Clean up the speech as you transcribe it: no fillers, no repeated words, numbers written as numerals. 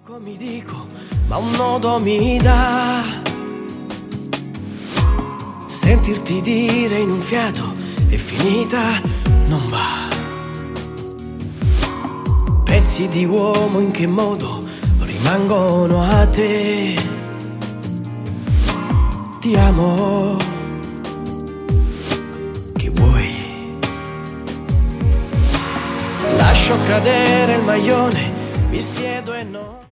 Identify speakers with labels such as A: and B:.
A: Mi dico, ma un nodo mi dà sentirti dire in un fiato è finita, non va. Pezzi di uomo in che modo rimangono a te. Ti amo, che vuoi? Lascio cadere il maglione, mi siedo e no.